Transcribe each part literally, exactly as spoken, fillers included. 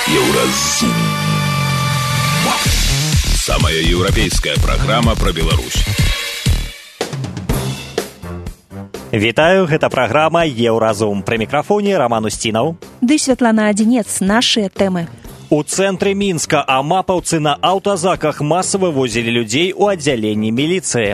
Еўразум. Самая еўрапейская праграма пра Беларусь. Вітаю, гэта праграма «Еўразум». Пры мікрафоне Роман Устінаў. Ды Святлана Адзінец, нашыя тэмы. У цэнтры Мінска амапаўцы на аўтазаках масава возілі людзей у аддзяленні міліцыі.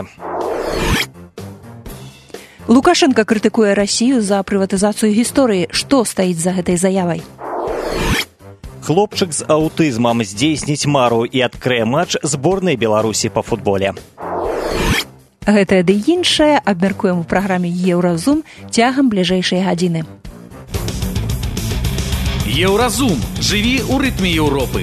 Лукашенко крытыкуе Расію за прыватызацыю гісторыі. Што стаіць за гэтай заявай? Хлопчык з аўтызмам здзейсніць мару і адкрые матч зборнай Беларусі па футболе. Гэтае ды іншае абмяркуем у праграме «Еўразум» цягам бліжэйшай гадзіны. Еўразум. Жыві ў рытме Еўропы.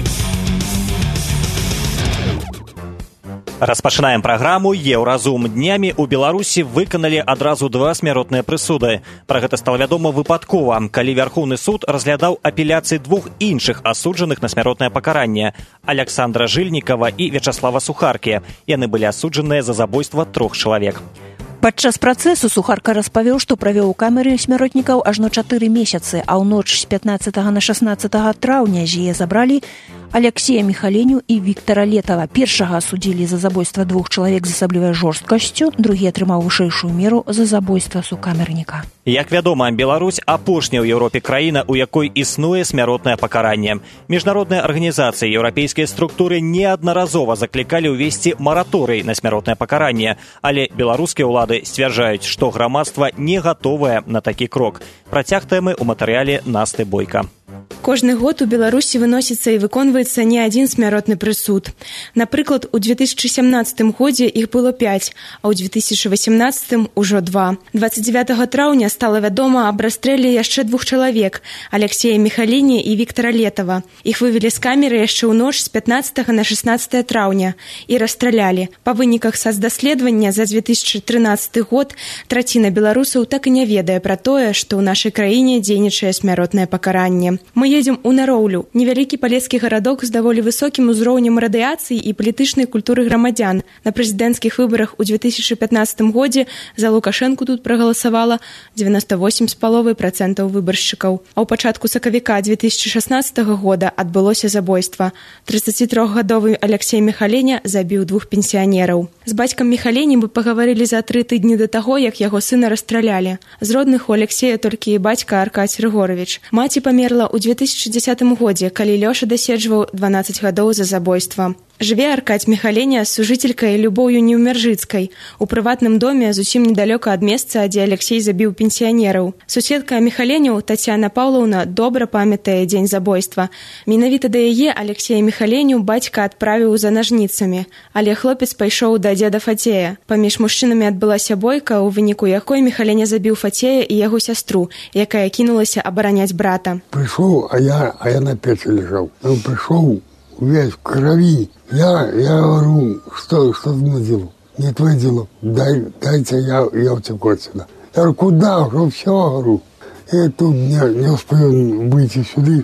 Распачынаем праграму «Еўразум». Днямі ў Беларусі выканалі адразу два смяротныя прысуды. Пра гэта стала вядома выпадкова, калі Вярхоўны суд разглядаў апеляцыі двух іншых асуджаных на смяротнае пакаранне – Аляксандра Жыльнікава і Вячаслава Сухаркі. Яны былі асуджаныя за забойства трох чалавек. Падчас працэсу Сухарка распавёў, што правёў у камеры смяротнікаў ажно чатыры месяцы, а ў ноч з пятнаццатага на шаснаццатага траўня з яе забралі Аляксея Міхаленю і Віктара Летава. Першага асудзілі за забойства двух чалавек з асаблівай жорсткасцю, другі атрымаў вышэйшую меру за забойства сукамерніка. Як вядома, Беларусь апошняя ў Еўропе краіна, у якой існуе смяротнае пакаранне. Міжнародныя арганізацыі, еўрапейскія структуры неаднаразова заклікалі ўвесці мараторый на смяротнае пакаранне, але беларускія ўлады сцвярджаюць, што грамадства не гатовае на такі крок. Працяг тэмы ў матэрыяле Насты Бойка. Кожны год у Беларусі выносіцца і выконваецца не адзін смяротны прысуд. Напрыклад, у две тысячы сямнаццатым годзе іх было пяць, а ў две тысячы васямнаццатым ужо два. дваццаць дзевятага траўня стала вядома аб расстрэле яшчэ двух чалавек – Аляксея Міхаленя і Віктара Летава. Іх вывелі з камеры яшчэ ў ноч з пятнаццатага на шаснаццатае траўня і расстралялі. Па выніках сацдаследавання за две тысячы трынаццаты год траціна беларусаў так і не ведае пра тое, што ў нашай краіне дзейнічае смяротнае пакаранне. Мы едзем у Нароўлю, невялікі палескі гарадок з даволі высокім узроўнем радыяцыі і палітычнай культуры грамадзян. На прэзідэнцкіх выбарах у две тысячы пятнаццатым годзе за Лукашэнку тут прагаласавала дзевяноста восем з паловай працэнтаў выбаршчыкаў. А ў пачатку сакавіка две тысячы шаснаццатага года адбылося забойства. трыццацітрохгадовы Аляксей Міхаленя забіў двух пенсіянераў. З бацькам Міхаленем мы пагаварылі за тры тыдні да таго, як яго сына расстралялі. З родных у Аляксея толькі бацька Аркадзь Рыгоровіч. Маці памерла ў две тысячы дзесятым годзе, калі Лёша даседжваў дванаццаць гадоў за забойства. Жыве Аркадзь Міхаленя з сужыцелькай Любоўю Неўмяржыцкай у прыватным доме зусім недалёка ад месца, дзе Аляксей забіў пенсіянераў. Суседка Міхаленю, Тацяна Паўлаўна, добра памятае дзень забойства. Менавіта да яе Аляксея Міхаленю бацька адправіў за нажніцамі, але хлопец пайшоў да дзеда Фацея. Паміж мужчынамі адбылася бойка, у выніку якой Міхаленя забіў Фацея і яго сястру, якая кінулася абараняць брата. Прыйшоў, а я, а я на печы лежаў. Он прыйшоў весь в крови. Я, я говорю, что, что мне дело? Не твое дело. Дай, дайте, я, я утеку отсюда. Я говорю, куда? Уже все, говорю. И тут не, не успел выйти сюда.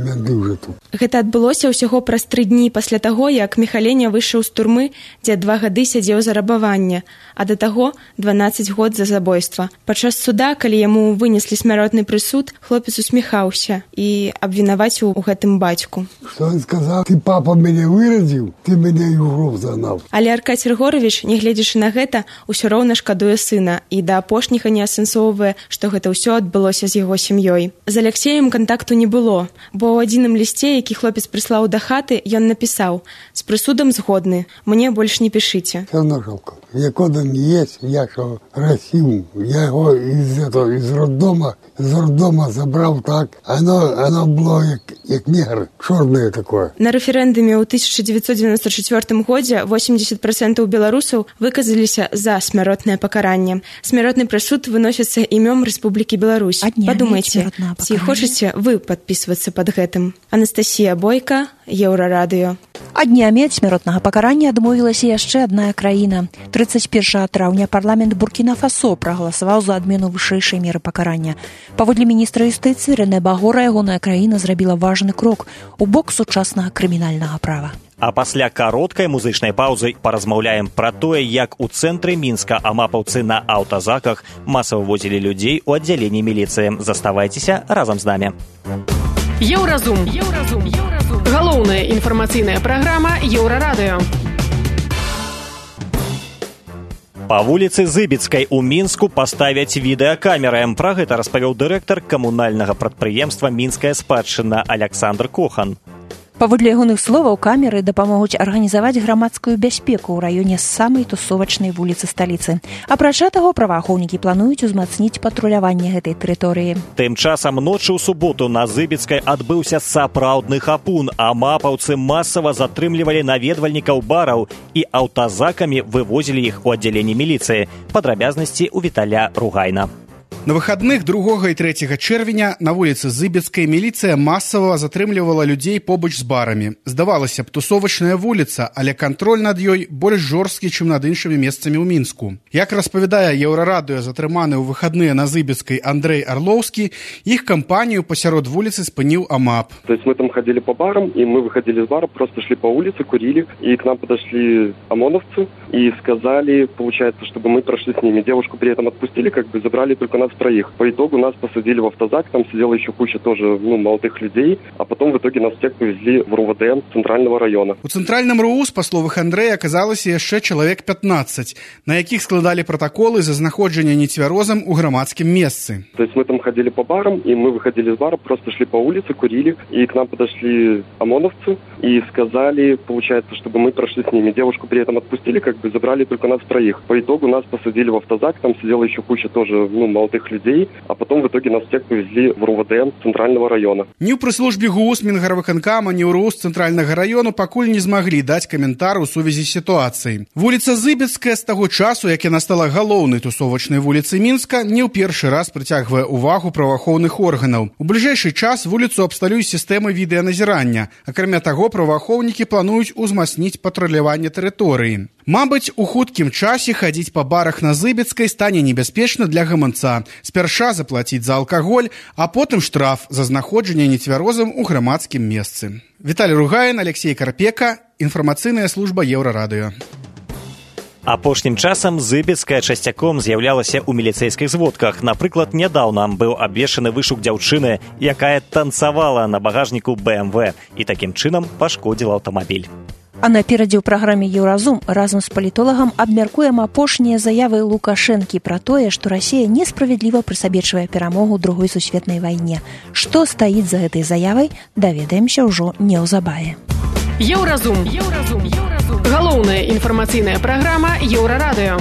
Гэта адбылося ўсяго праз тры дні пасля таго, як Міхаленя выйшаў з турмы, дзе два гады сядзеў за рабаванне, а да таго дванаццаць год за забойства. Падчас суда, калі яму вынеслі смяротны прысуд, хлопец усміхаўся і абвінаваціў у гэтым бацьку. Што ён сказаў? Ты папа мяне вырадзіў, ты мяне і ў гроб загнаў. Але Аркадзь Рыгоровіч, не гледзячы на гэта, усё роўна шкадуе сына і да апошняга не асэнсоўвае, што гэта ўсё адбылося з яго сям'ёй. З Аляксеем кантакту не было, бо у адзіным лісце, які хлопец прыслаў да хаты, ён напісаў: «З прысудам згодны, мне больш не пішыце». Все одно жалко. Як он есть, я що Россию, я его из этого, из роддома, из роддома забрал так, оно, оно было як, як негр, чорное такое. На рэферэндуме ў тысяча дзевяцьсот дзевяносто чвёртым годзе восемьдесят процентов беларусаў выказаліся за смяротнае пакаранне. Смяротны прысуд выносіцца імём Рэспублікі Беларусь. Падумайце, ці хочаце вы падпісвацца пад гэтым? Анастасія Бойка, Еўрарадыё. А днямі ад смяротнага пакарання адмовілася яшчэ адна краіна. трыццаць першага траўня парламент Буркіна-Фасо прагаласаваў за адмену вышэйшай меры пакарання. Паводле міністра юстыцыі Рэне Багора, ягоная краіна зрабіла важны крок у бок сучаснага крымінальнага права. А пасля кароткай музычнай паўзы паразмаўляем пра тое, як у цэнтры Мінска амапаўцы на аўтазаках масава возілі людзей у аддзяленні міліцыі. Заставайцеся разам з намі. Еўразум. Еўразум. Еўразум. Еўразум. Галоўная інфармацыйная праграма Еўрарадыё. Па вуліцы Зыбіцкай у Мінску паставяць відэакамеры. Пра гэта распавёў дырэктар камунальнага прадпрыемства «Мінская спадчына» Александр Кохан. Паводле ягоных словаў, камеры дапамогуць арганізаваць грамадскую бяспеку ў раёне самай тусовачнай вуліцы сталіцы. Апрача таго, праваахоўнікі плануюць узмацніць патруляванне гэтай тэрыторыі. Тым часам ночы ў суботу на Зыбіцкай адбыўся сапраўдны хапун, а мапаўцы масава затрымлівалі наведвальнікаў бараў і аўтазакамі вывозілі іх у аддзяленні міліцыі. Падрабязнасці ў Віталя Ругайна. На выходных другога і трэцяга чэрвеня на вуліцы Зыбіцкай міліцыя масава затрымлівала людзей побач з барамі. Здавалася б, тусовачная вуліца, але кантроль над ёй больш жорсткі, чым над іншымі месцамі ў Мінску. Як распавядае Еўрарадыё затрыманы ў выходныя на Зыбіцкай Андрэй Арлоўскі, іх кампанію пасярод вуліцы спыніў АМАП. То есть мы там ходили по барам, и мы выходили из бара, просто шли по улице, курили, и к нам подошли ОМОНовцы и сказали, получается, чтобы мы прошли с ними. Девушку при этом отпустили, как бы забрали только нас троих. По итогу нас посадили в автозак, там сидела еще куча тоже ну, молодых людей, а потом в итоге нас всех повезли в РУВД центрального района. У центральным РУС, па словах Андрэя, аказалася яшчэ чалавек пятнадцать, на якіх складалі пратаколы за знаходжанне нецвярозам у грамадскім месцы. То есть мы там ходили по барам, и мы выходили из бара, просто шли по улице, курили, и к нам подошли ОМОНовцы и сказали, получается, чтобы мы прошли с ними. Девушку при этом отпустили, как бы забрали только нас троих. По итогу нас посадили в автозак, там сидела еще куча тоже ну, молодых людей, а потом в итоге нас всех повезли в РУВД центрального района. Ні ў прыслужбе ГУС Мінгарвыканкама, ні ў РУС цэнтральнага раёну пакуль не змаглі даць каментар у сувязі з сітуацыяй. Вуліца Зыбіцкая з таго часу, як яна стала галоўнай тусовачнай вуліцай Мінска, не ў першы раз прыцягвае ўвагу праваахоўных органаў. У бліжэйшы час вуліцу абсталююць сістэмы відэаназірання. Акрамя таго, праваахоўнікі плануюць узмацніць патруляванне тэрыторыі. Мабыць, у хуткім часе хадзіць па барах на Зыбіцкай стане небяспечна для гаманца. Спярша заплаціць за алкаголь, а потым штраф за знаходжанне нецвярозам у грамадскім месцы. Віталь Ругайн, Алексей Карпека, інфармацыйная служба Еўрарадыё. Апошнім часам Зыбіцкая часцяком з'яўлялася ў міліцэйскіх зводках. Напрыклад, нядаўна быў абвешаны вышук дзяўчыны, якая танцавала на багажніку бэ эм вэ і такім чынам пашкодзіла аўтамабіль. А наперадзе ў праграме «Еўразум» разам з палітолагам абмяркуем апошнія заявы Лукашэнкі пра тое, што Расія несправядліва прысабечвае перамогу ў другой сусветнай вайне. Што стаіць за гэтай заявай, даведаемся ўжо неўзабаве. Еўразум. Еўразум. Еўразум. Галоўная інфармацыйная праграма Еўрарадыё.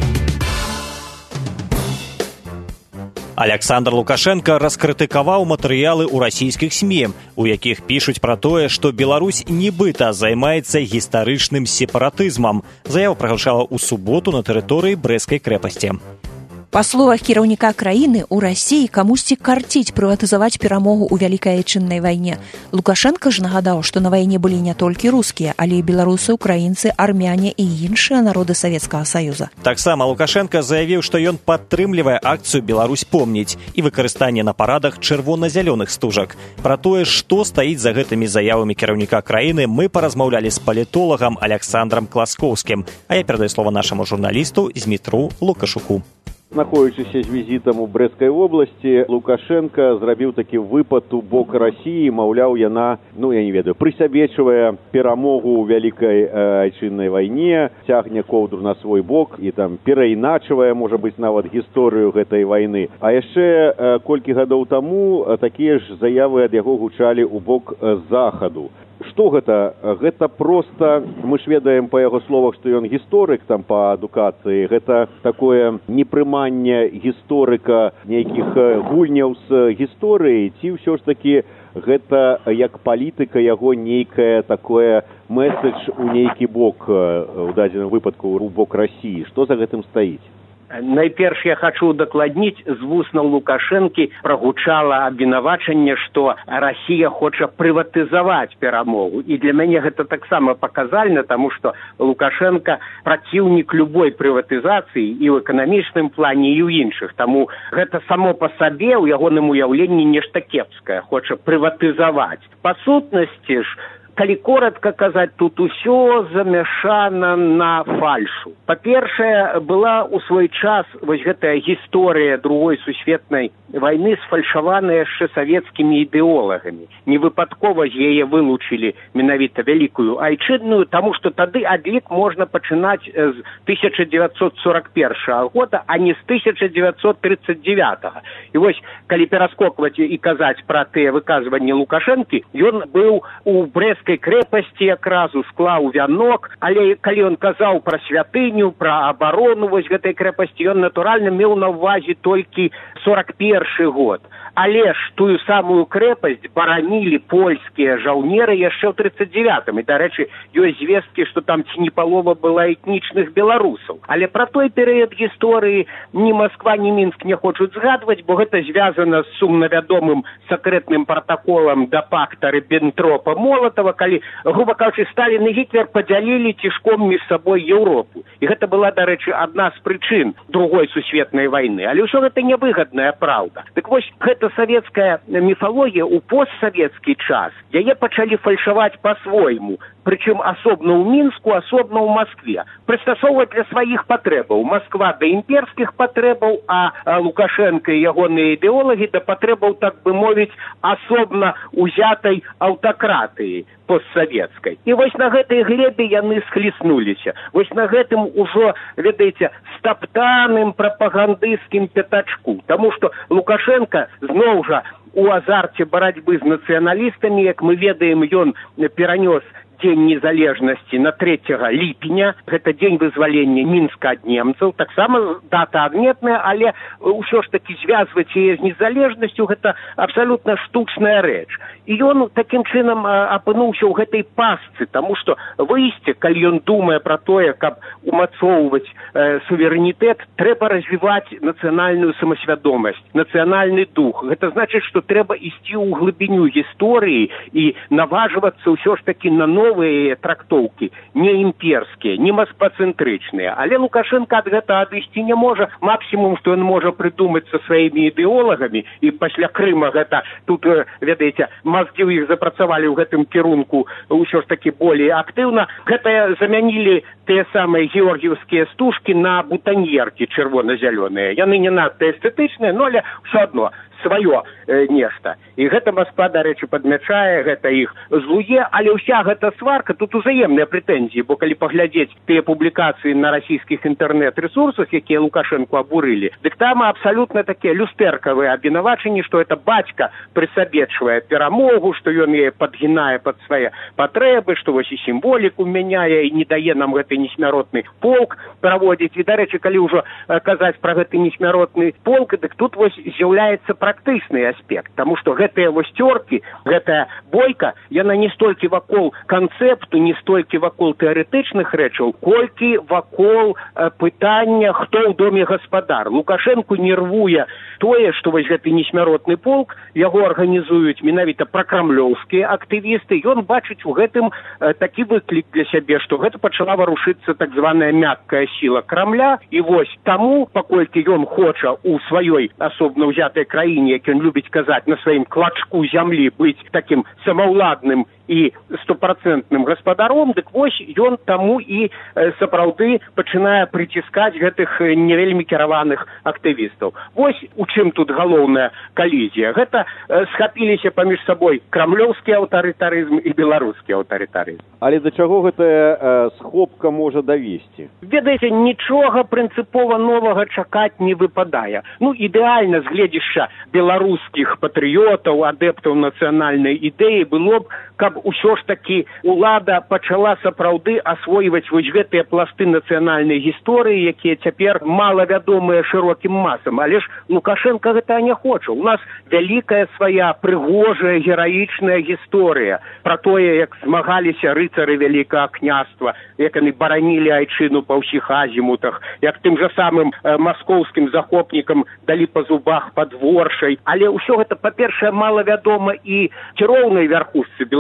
Александр Лукашенко раскрытыкаваў матэрыялы ў расійскіх СМІ, у якіх пішуць пра тое, што Беларусь нібыта займаецца гістарычным сепаратызмам. Заява прагучала ў суботу на тэрыторыі Брэсцкай крэпасці. Па словах кіраўніка краіны, у Расіі камусьці карціць прыватызаваць перамогу ў Вялікай Айчыннай вайне. Лукашенко ж нагадаў, што на вайне былі не толькі рускія, але і беларусы, украінцы, армяне і іншыя народы Савецкага Саюза. Таксама Лукашенко заявіў, што ён падтрымлівае акцыю «Беларусь помніць» і выкарыстанне на парадах чырвона-зялёных стужак. Пра тое, што стаіць за гэтымі заявамі кіраўніка краіны, мы паразмаўлялі з палітолагам Александром Класкоўскім, а я перадаю слова нашаму журналісту Змітру Лукашуку. Знаходзячыся з візітам у Брэсцкай вобласці, Лукашенко зрабіў такі выпад у бок Расіі, маўляў, яна, ну, я не ведаю, прысабечвае перамогу ў Вялікай э, Айчыннай вайне, цягне коўдру на свой бок і там перайначвае, можа быць, нават гісторыю гэтай вайны. А яшчэ э, колькі гадоў таму э, такія ж заявы ад яго гучалі ў бок э, захаду. Што гэта? Гэта проста, мы ж ведаем па яго словах, што ён гісторык там па адукацыі. Гэта такое непрыманне гісторыка нейкіх гульняў з гісторыі, ці ўсё ж такі гэта як палітыка яго нейкае такое месседж у нейкі бок, у дадзеным выпадку у бок Расіі. Што за гэтым стаіць? Найперш я хочу дакладніць, з вуснаў Лукашэнкі прагучала абвінавачанне, што Расія хоча прыватызаваць перамогу. І для мяне гэта таксама паказальна, таму што Лукашенко праціўнік любой прыватызацыі і ў эканамічным плане, і ў іншых. Таму гэта само па сабе ў ягоным уяўленні нешта кепскае, хоча прыватызаваць. Па сутнасці ж, калі коротко казаць, тут усё замяшана на фальшу. Па-першае, была ў свой час вось гэтая гісторыя другой сусветнай вайны сфальшаваная яшчэ савецкімі ідэолагамі. Невыпадкова з яе вылучылі менавіта вялікую айчынную, таму што тады адлік можна пачынаць з тысяча дзевяцьсот сорок першага года, а не з тысяча дзевяцьсот тридцать девятага. І вось, калі пераскокваць і казаць пра тыя выказванні Лукашэнкі, ён быў у Брэсцкай крэпасці якраз, склаў вянок, але калі ён казаў пра святыню, пра абарону вось гэтай крэпасці, ён натуральна меў на ўвазе толькі сорок першы год. Але ж тую самую крэпасць баранілі польскія жаўнеры яшчэ ў тридцать девятым. І, дарэчы, ёсць звесткі, што там ці не палова была этнічных беларусаў. Але пра той перыяд гісторыі ні Масква, ні Мінск не хочуць згадваць, бо гэта звязана з сумнавядомым сакрэтным пратаколам да пакта Ріббентропа-Молатава, калі, груба кажучы, Сталін і Гітлер падзялілі цішком між сабой Еўропу. І гэта была, дарэчы, адна з прычын другой сусветнай вайны. Але ўсё гэта невыгадная праўда. Дык вось гэта савецкая міфалогія ў постсавецкі час, яе пачалі фальшаваць па-свойму, прычым асобна ў Мінску, асобна ў Маскве, прыстасоўваць для сваіх патрэбаў. Масква да імперскіх патрэбаў, а Лукашенко і ягоныя ідэолагі да патрэбаў, так бы мовіць, асобна узятай аўтакратыі постсавецкай. І вось на гэтай глебе яны схліснуліся. Вось на гэтым ужо, ведаеце, стаптаным прапагандысцкім пятачку. Таму што Лукашенко зноў жа у азарце барацьбы з нацыяналістамі, як мы ведаем, ён перанёс Дзень незалежнасці на трэцяга ліпеня, гэта дзень вызвалення Мінска ад немцаў, таксама дата адметная, але ўсё ж такі звязваць яе з незалежнасцю гэта абсалютна штучная рэч. І ён такім чынам апынуўся ў гэтай пастцы, таму што выйсце, калі ён думае пра тое, каб умацоўваць э, суверэнітэт, трэба развіваць нацыянальную самасвядомасць, нацыянальны дух. Гэта значыць, што трэба ісці ў глыбіню гісторыі і наважвацца ўсё ж такі на новыя новыя трактоўкі, не імперскія, не масквацэнтрычныя. Але Лукашенко ад гэта адысці не можа. Максімум, што ён можа прыдумаць са сваімі ідэолагамі, і пасля Крыма гэта, тут, ведаеце, мазгі ў іх запрацавалі ў гэтым кірунку ўсё ж такі болей актыўна. Гэта замянілі тыя самыя георгіевскія стужкі на бутаньеркі чырвона-зялёныя. Яны не надта эстэтычныя, но але ўсё адно сваё э, нешта. І гэта Масква, дарэчы, падмячае, гэта іх злуе, але ўся гэта сварка, тут узаемныя прэтэнзіі, бо калі паглядзець тыя публікацыі на расійскіх інтэрнэт-рэсурсах, якія Лукашэнку абурылі, дык там абсалютна такія люстэркавыя абвінавачанні, што это бацька прысабечвае перамогу, што ён яе падгінае пад свае патрэбы, што вось і сімволіку мяняе, і не дае нам гэты несмяротны полк праводзіць. І, дарэчы, калі ўжо казаць пра гэты несмяротны полк, дык тут вось з'яўляецца практычны аспект, таму што гэтыя вось цёркі, гэтая бойка, яна не столькі вакол канцэпту, не столькі вакол тэарэтычных рэчаў, колькі вакол э, пытання, хто ў доме гаспадар. Лукашэнку нервуе тое, што вось гэты несмяротны полк, яго арганізуюць менавіта пракрамлёўскія актывісты, ён бачыць у гэтым э, такі выклік для сябе, што гэта пачала варушыцца так званая мяккая сіла Крамля, і вось таму, паколькі ён хоча ў сваёй асобна ўзятай краіне, як ён любіць казаць, на сваім клачку зямлі быць такім самаўладным і стопрацэнтным гаспадаром, дык вось ён таму і э, сапраўды пачынае прыціскаць гэтых не вельмі кіраваных актывістаў. Вось у чым тут галоўная калізія. Гэта э, схапіліся паміж сабой крамлёўскі аўтарытарызм і беларускі аўтарытарызм. Але да чаго гэтая э, схопка можа давесці? Ведаеце, нічога прынцыпова новага чакаць не выпадае. Ну, ідэальна з гледзішча беларускіх патрыётаў, адэптаў нацыянальнай ідэі было б, каб усё ж такі улада пачала сапраўды асвойваць вось гэтыя пласты нацыянальнай гісторыі, якія цяпер малавядомыя шырокім масам. Але ж Лукашенко гэта не хоча. У нас вялікая свая прыгожая гераічная гісторыя пра тое, як змагаліся рыцары вялікага княства, як яны баранілі айчыну па ўсіх азімутах, як тым жа самым э, маскоўскім захопнікам далі па зубах пад Воршай. Але ўсё гэта, па-першае, малавядома і кіроўнай вярхушцы Беларусі,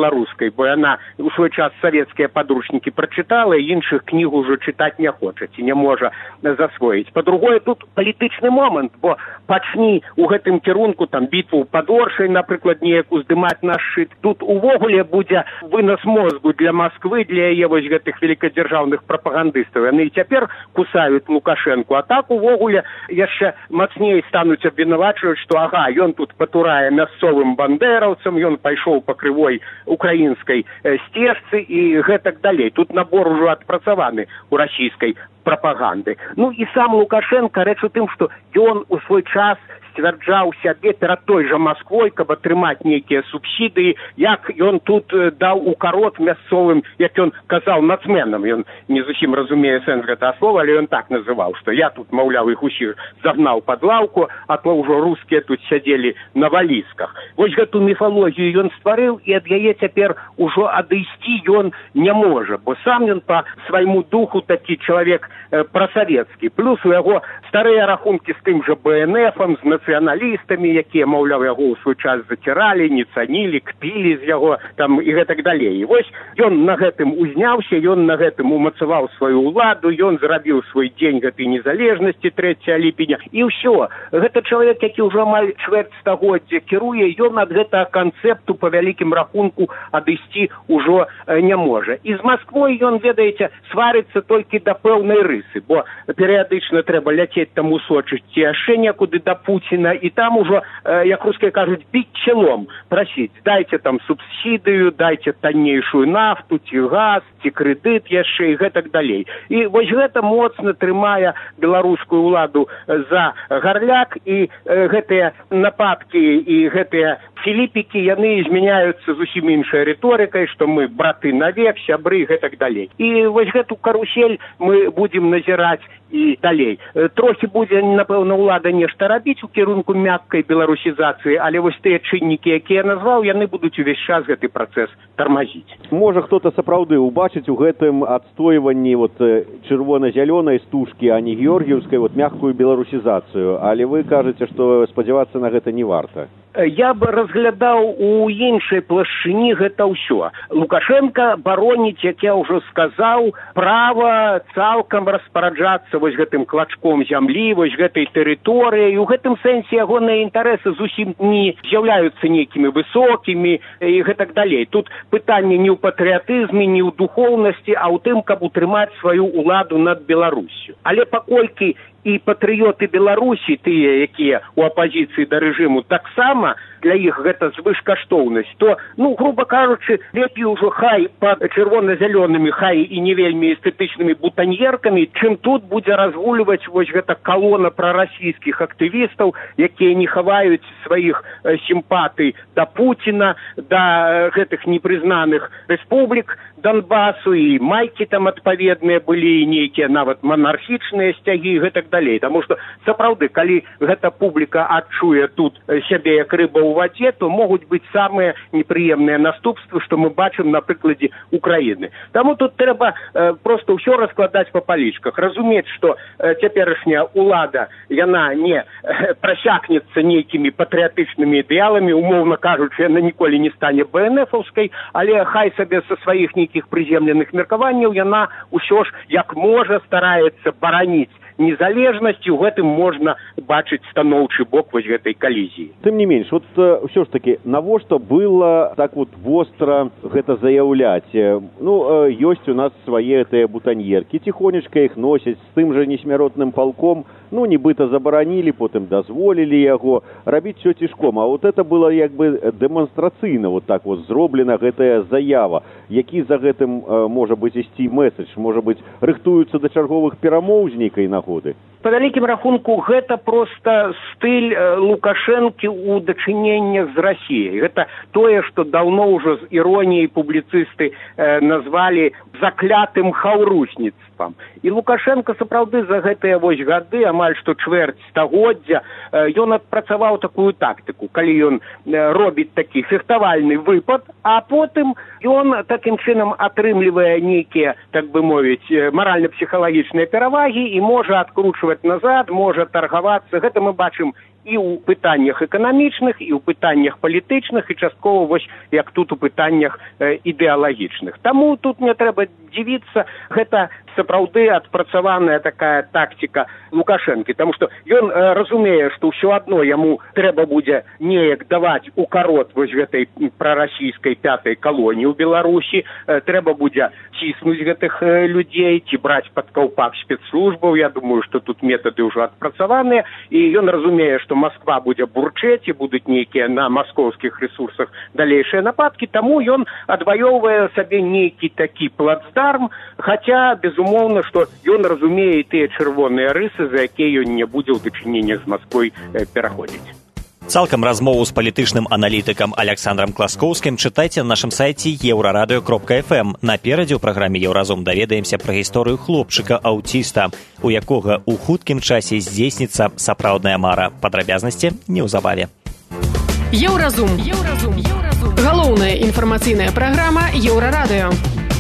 беларускай, бо яна у свой час савецкія падручнікі прачытала і іншых кніг ужо чытаць не хоча ці не можа засвоіць. Па-другое, тут палітычны момант, бо пачні у гэтым кірунку там бітву пад Оршай, напрыклад, неяк уздымаць наш шчыт. Тут увогуле будзе вынос мозгу для Масквы, для яе вось гэтых великадзяржаўных прапагандыстаў. Яны і цяпер кусаюць Лукашэнку, а так увогуле яшчэ мацней стануць абвінавачваць, што ага, ён тут патурае мясцовым бандераўцам, ён пайшоў па крывой украінскай сцежцы і гэтак далей. Тут набор ужо адпрацаваны у расійскай прапаганды. Ну і сам Лукашенко, рэч у тым, што ён у свой час сцвярджаў сябе перад той жа Масквой, каб атрымаць нейкія субсідыі, як ён тут даў укарот мясцовым, як ён казаў, нацменам. Ён не зусім разумее сэнс гэтага слова, але ён так называў, што я тут, маўляў, іх усіх загнаў пад лаўку, а то ўжо рускія тут сядзелі на валізках. Вось гэту міфалогію ён стварыў, і ад яе цяпер ужо адысці ён не можа, бо сам ён па свайму духу такі чалавек э, прасавецкі. Плюс у яго старыя рахункі з тым жа бэ эн эфам, з нацыяналістамі, якія, маўляў, яго ў свой час заціралі, не цанілі, кпілі з яго там і гэтак далей. І вось ён на гэтым узняўся, ён на гэтым умацаваў сваю ўладу, ён зрабіў свой дзень гэтай незалежнасці трэцяга ліпеня. І ўсё. Гэта чалавек, які ўжо амаль чвэрць стагоддзя кіруе, ён ад гэтага канцэпту па вялікім рахунку адысці ўжо не можа. І з Масквой ён, ведаеце, сварыцца толькі да пэўнай рысы, бо перыядычна трэба ляцець там у Сочы ці яшчэ некуды да Пуціна, і там ужо, як рускія кажуць, біць челом, прасіць, дайце там субсідыю, дайце таннейшую нафту, ці газ, ці крэдыт яшчэ і гэтак далей. І вось гэта моцна трымае беларускую ўладу за гарляк, і гэтыя нападкі і гэтыя філіпікі, яны змяняюцца зусім іншай рыторыкай, што мы браты навек, сябры і гэтак далей. І вось гэту карусель мы будзем назіраць і далей. Трохі будзе, напэўна, ўлада нешта рабіць у кірунку мяккай беларусізацыі, але вось тыя чыннікі, якія я назваў, яны будуць увесь час гэты працэс тармазіць. Можа, хто-то сапраўды ўбачыць у гэтым адстойванні вот чырвона-зялёнай стужкі, а не георгіўскай, вот мяккую беларусізацыю, але вы кажаце, што спадзявацца на гэта не варта. Я бы разглядаў у іншай плашчыні гэта ўсё. Лукашенко бароніць, як я ўжо сказаў, права цалкам распараджацца вось гэтым клачком зямлі, вось гэтай тэрыторыяй. У гэтым сэнсе ягоныя інтарэсы зусім не з'яўляюцца нейкімі высокімі і гэтак далей. Тут пытанне не ў патрыятызме, не ў духоўнасці, а ў тым, каб утрымаць сваю ўладу над Беларуссю. Але паколькі і патрыёты Беларусі, тыя, якія ў апазіцыі да рэжыму, таксама для іх гэта звышкаштоўнасць, то, ну, груба кажучы, лепей ужо хай пад чырвона-зялёнымі, хай і не вельмі эстэтычнымі бутаньеркамі, чым тут будзе разгульваць вось гэта калона прарасійскіх актывістаў, якія не хаваюць сваіх э, сімпатый да Пуціна, да э, гэтых непрызнаных рэспублік Донбасу, і майкі там адпаведныя былі, і нейкія нават манархічныя сцягі і гэтак далей. Таму што, сапраўды, калі гэта публіка адчуе тут сябе як рыба ў вадзе, то могуць быць самыя непрыемныя наступствы, што мы бачым на прыкладзе Украіны. Таму тут трэба э, проста ўсё раскладаць па палічках. Разумець, што э, цяперашняя ўлада, яна не э, прасякнецца нейкімі патрыятычнымі ідэаламі, умоўна кажучы, яна ніколі не стане бэ эн эфаўскай, але хай сабе са сваіх нейкіх прыземленых меркаванняў яна ўсё ж як можа стараецца бараніць незалежнасць, і ў гэтым можна бачыць станоўчы бок вось гэтай калізіі. Тым не менш, вот ўсё ж такі, навошта было так вот востра гэта заяўляць? Ну, ёсць у нас свае гэтыя бутаньеркі, ціхонечка іх носяць з тым жа несмяротным палком, ну, нібыта забаранілі, потым дазволілі яго, рабіць усё цішком. А вот это было як бы дэманстрацыйна вот так вот зроблена гэтая заява. Які за гэтым э, можа быць ісці месседж? Можа быць, рыхтуюцца да чарговых перамоў з нейкай нагоды? Па вялікім рахунку, гэта проста стыль э, Лукашэнкі ў дачыненнях з Расіяй. Гэта тое, што даўно ўжо з іроніяй публіцысты э, назвалі заклятым хаўрусніцтвам. І Лукашенко сапраўды за гэтыя вось гады, амаль што чвэрць стагоддзя, э, ён адпрацаваў такую тактыку, калі ён э, робіць такі фехтавальны выпад, а потым ён такім чынам атрымлівае нейкія, так бы мовіць, маральна-псіхалагічныя перавагі і можа адкручваць назад, можа таргавацца. Гэта мы бачым і ў пытаннях эканамічных, і ў пытаннях палітычных, і часткова вось як тут у пытаннях э, ідэалагічных. Таму тут не трэба дзівіцца, гэта сапраўды адпрацаваная такая тактика Лукашэнкі, таму што ён э, разумее, што ўсё адно яму трэба будзе неяк даваць у карот вось гэтай прарасійскай пятай калоніі ў Беларусі, э, трэба будзе ціснуць гэтых э, людзей, ці браць пад каўпак спецслужбаў. Я думаю, што тут метады ўжо адпрацаваныя, і ён разумее, што Масква будзе бурчэць, і будуць нейкія на маскоўскіх рэсурсах далейшыя нападкі, таму ён адваёўвае сабе нейкі такі плацдарм, хаця, безумоўна, што ён разумее тыя чырвоныя рысы, за якія ён не будзе ў дачыненнях з Масквой э, пераходзіць. Цалкам размову з палітычным аналітыкам Александром Класкоўскім чытайце на нашым сайце еўрарадыё кропка эф эм. Наперадзе ў праграме «Еўразум» даведаемся пра гісторыю хлопчыка-аўціста, у якога ў хуткім часе здзейсніцца сапраўдная мара. Падрабязнасці неўзабаве. Еўразум. Еўразум. Еўразум. Галоўная інфармацыйная праграма «Еўрарадыё».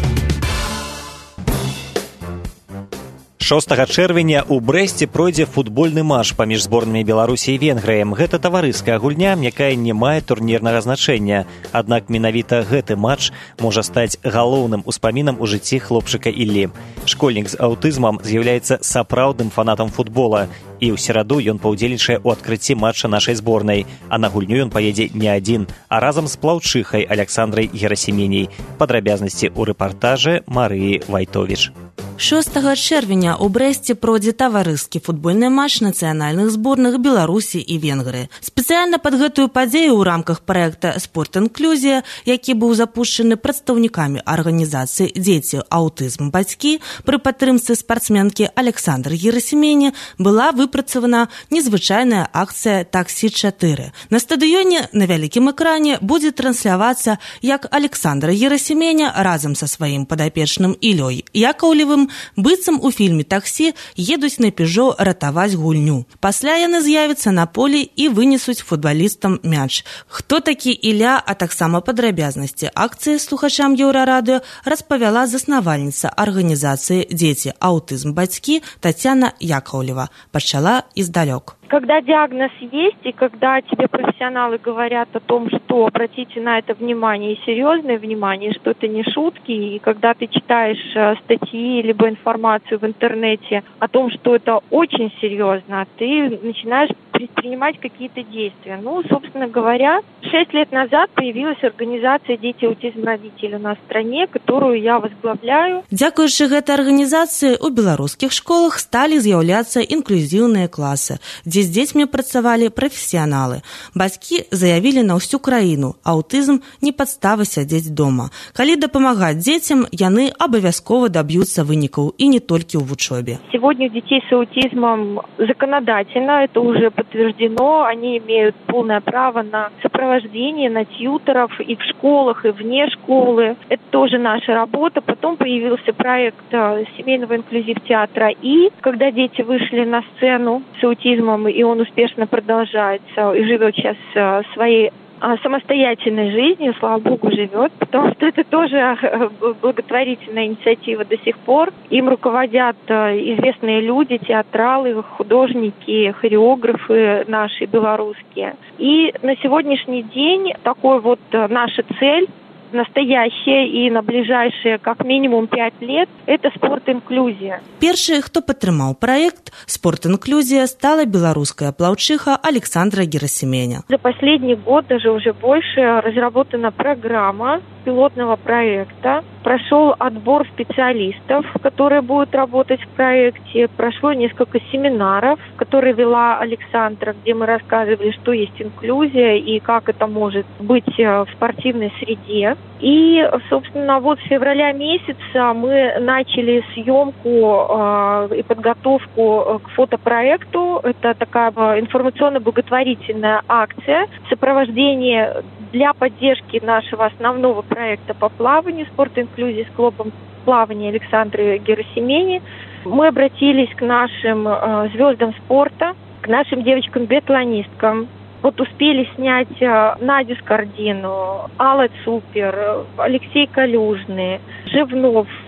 шостага чэрвеня ў Брэсце пройдзе футбольны матч паміж зборнымі Беларусі і Венгрыяй. Гэта таварыская гульня, якая не мае турнірнага значэння. Аднак менавіта гэты матч можа стаць галоўным успамінам у жыцці хлопчыка Іллі. Школьнік з аўтызмам з'яўляецца сапраўдным фанатам футбола, і ў сераду ён паўдзельнічае ў адкрыцці матча нашай зборнай, а на гульню ён паедзе не адзін, а разам з плаўчыхай Александрай Герасіменяй. Падрабязнасці ў рэпартажы Марыі Вайтовіч. шостага чэрвеня ў Брэсце пройдзе таварыскі футбольны матч нацыянальных зборных Беларусі і Венгрыі. Спецыяльна пад гэтую падзею ў рамках праекта «Спорт Інклюзія», які быў запушчаны прадстаўнікамі арганізацыі «Дзеці, аўтызм, бацькі» пры падтрымцы спартсменкі Александры Герасімене, была выпрацавана незвычайная акцыя «Таксі чатыры». На стадыёне на вялікім экране будзе транслявацца, як Александра Герасіменя разам са сваім падапечным Ілёй Яковлевым быццам у фільме «Таксі» едуць на «Пежо» ратаваць гульню. Пасля яны з'явяцца на полі і вынесуць футбалістам мяч. Хто такі Ілля, а таксама падрабязнасці акцыі слухачам Еўрарадыё распавяла заснавальніца арганізацыі «Дзеці, аўтызм, бацькі» Татьяна Яковлева. Пачала издалёк. Когда диагноз есть, и когда тебе профессионалы говорят о том, что обратите на это внимание, и серьезное внимание, что это не шутки, и когда ты читаешь статьи либо информацию в интернете о том, что это очень серьезно, ты начинаешь предпринимать какие-то действия. Ну, собственно говоря, шесть лет назад появилась организация «Дети, аутизм, родители» у нас в стране, которую я возглавляю. Дзякуючы гэтай арганізацыі у беларускіх школах сталі з'яўляцца інклюзіўныя класы, дзе з дзецьмі працавалі прафесіяналы. Бацькі заявілі на ўсю краіну, аўтызм не падстава сядзець дома. Калі дапамагаць дзецям, яны абавязкова даб'юцца вынікаў и не только в учебе. Сегодня у детей с аутизмом законодательно, это уже подтверждено, они имеют полное право на сопровождение, на тьюторов и в школах, и вне школы. Это тоже наша работа. Потом появился проект семейного инклюзив-театра «И», когда дети вышли на сцену с аутизмом, и он успешно продолжается и живет сейчас своей самостоятельной жизнью, слава богу, живет, потому что это тоже благотворительная инициатива до сих пор. Им руководят известные люди, театралы, художники, хореографы наши белорусские. И на сегодняшний день такой вот наша цель, настоящее и на ближайшие как минимум пять лет – это спорт-инклюзия. Перший, кто падтрымаў проект «Спорт-инклюзия», стала белорусская плаўчыха Александра Герасименя. За последний год, даже уже больше, разработана программа пилотного проекта. Прошел отбор специалистов, которые будут работать в проекте. Прошло несколько семинаров, которые вела Александра, где мы рассказывали, что есть инклюзия и как это может быть в спортивной среде. И, собственно, вот с февраля месяца мы начали съемку э, и подготовку к фотопроекту. Это такая информационно-благотворительная акция, сопровождение для поддержки нашего основного проекта по плаванию «Спорт-инклюзия» с клубом плавания Александры Герасимени. Мы обратились к нашим э, звездам спорта, к нашим девочкам-биатлонисткам. Вот успели снять Надю Скордину, Алла Цупер, Алексей Калюжный, Живнов,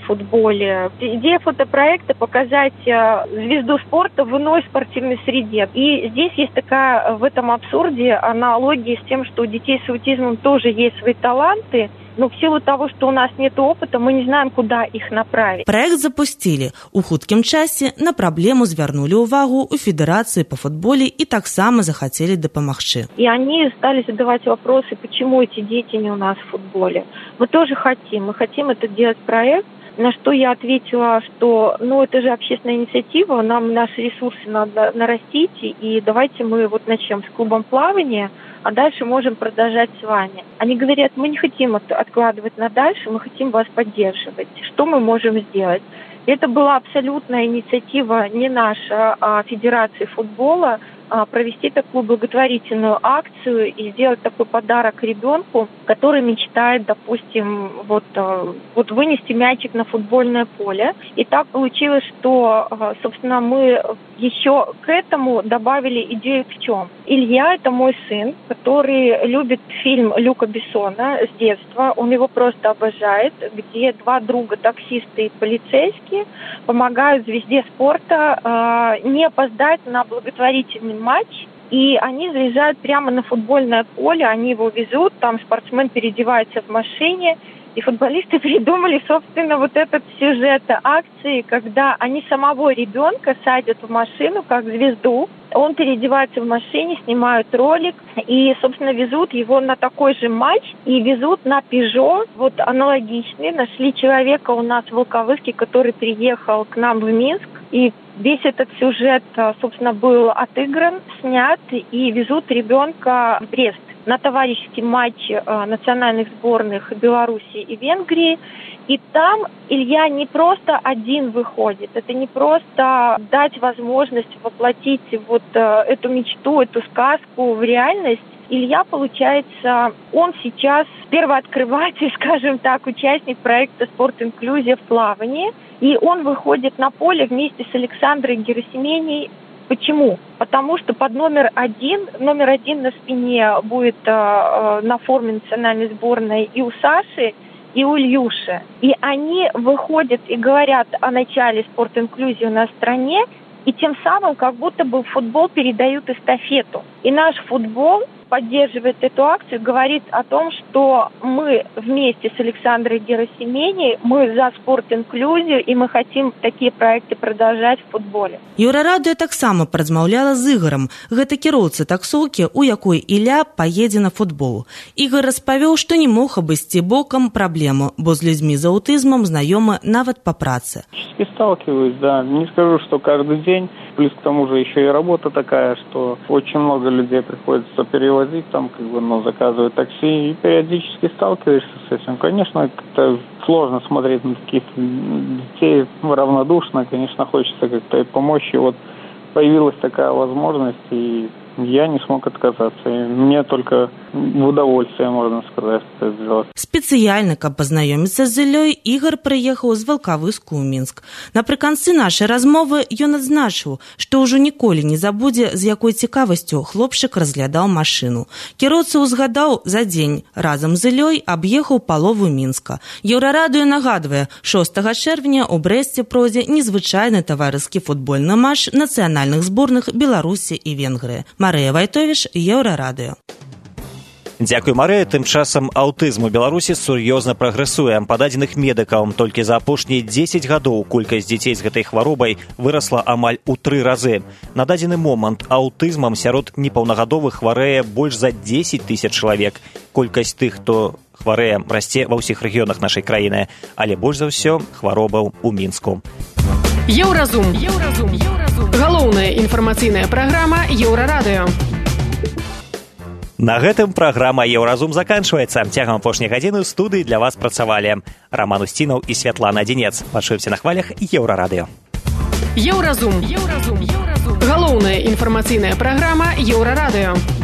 футболе. Идея фотопроекта — показать звезду спорта в иной спортивной среде. И здесь есть такая в этом абсурде аналогия с тем, что у детей с аутизмом тоже есть свои таланты, но в силу того, что у нас нет опыта, мы не знаем, куда их направить. Проект запустили. У хуткім часе на праблему звярнули увагу у Федерации по футболе и таксама захотели дапамагчы. И они стали задавать вопросы, почему эти дети не у нас в футболе. Мы тоже хотим, мы хотим это делать проект. На что я ответила, что ну это же общественная инициатива, нам наши ресурсы надо нарастить, и давайте мы вот начнем с клубом плавания, а дальше можем продолжать с вами. Они говорят, мы не хотим откладывать на дальше, мы хотим вас поддерживать. Что мы можем сделать? Это была абсолютная инициатива не наша, а Федерации футбола, провести такую благотворительную акцию и сделать такой подарок ребенку, который мечтает, допустим, вот, вот вынести мячик на футбольное поле. И так получилось, что, собственно, мы еще к этому добавили идею в чем. Илья – это мой сын, который любит фильм Люка Бессона с детства. Он его просто обожает, где два друга, таксисты и полицейские, помогают звезде спорта э, не опоздать на благотворительный матч. И они заезжают прямо на футбольное поле, они его везут, там спортсмен переодевается в машине. И футболисты придумали, собственно, вот этот сюжет акции, когда они самого ребенка садят в машину, как звезду. Он переодевается в машине, снимают ролик и, собственно, везут его на такой же матч и везут на Пежо. Вот аналогичный. Нашли человека у нас в Волковыске, который приехал к нам в Минск. И весь этот сюжет, собственно, был отыгран, снят, и везут ребенка в Брест на товарищеский матч национальных сборных Беларуси и Венгрии. И там Илья не просто один выходит, это не просто дать возможность воплотить вот эту мечту, эту сказку в реальность. Илья, получается, он сейчас первооткрыватель, скажем так, участник проекта «Спорт-инклюзия» в плавании. И он выходит на поле вместе с Александрой Герасименей. Почему? Потому что под номер один, номер один на спине будет э, на форме национальной сборной и у Саши, и у Ильюши. И они выходят и говорят о начале спорт-инклюзии у нас в стране, и тем самым как будто бы в футбол передают эстафету. И наш футбол поддерживает эту акцию, говорит о том, что мы вместе с Александрой Герасименей, мы за спорт-инклюзию, и мы хотим такие проекты продолжать в футболе. Еўрарадыё таксама паразмаўляла з Ігорам. Гэта кіроўца таксоўкі, у якой Ілля паедзе на футбол. Ігор распавёў, што не мог абысці бокам праблему, бо з людзьмі з аўтызмам знаёмы нават па працы. И сталкиваюсь, да. Не скажу, что каждый день. Плюс к тому же еще и работа такая, что очень много людей приходится перевозить, там, как бы, ну, заказывать такси, и периодически сталкиваешься с этим. Конечно, как-то сложно смотреть на таких детей равнодушно, конечно, хочется как-то и помочь. И вот появилась такая возможность, и я не смог отказаться. И мне только в удовольствие, можно сказать, это сделать. Спецыяльна, каб пазнаёміцца з Ілёй, Ігор прыехаў з Валкавыску ў Мінск. Напрыканцы нашай размовы ён адзначыў, што ўжо ніколі не забудзе, з якой цікавасцю хлопчык разглядаў машыну. Кіроўца ўзгадаў за дзень. Разам з Ілёй аб'ехаў палову Мінска. Еўрарадыё нагадвае, шостага чэрвеня ў Брэсце пройдзе незвычайны таварыскі футбольны матч нацыянальных зборных Беларусі і Венгрыі. Марыя Вайтовіш, Еўрарадыё. Дзякуй, Марыя. Тым часам аўтызм у Беларусі сур'ёзна прагрэсуе. Па дадзеных медыкаў, толькі за апошнія дзесяць гадоў колькасць дзяцей з гэтай хваробай вырасла амаль у тры разы. На дадзены момант аўтызмам сярод непаўнагадовых хварэе больш за дзесяць тысяч чалавек. Колькасць тых, хто хварэе, расце ва ўсіх рэгіёнах нашай краіны, але больш за ўсё хваробаў у Мінску. Еўразум. Еўразум. Еўразум. Галоўная інфармацыйная праграма Еўрарадыё. На гэтым праграма «Еўразум» заканчваецца. Цягам апошняй гадзіны ў студыі для вас працавалі Роман Устінаў і Святлана Адзінец. Пачуемся на хвалях Еўрарадыё. Еўразум. Еўразум. Еўразум. Галоўная інфармацыйная праграма Еўрарадыё.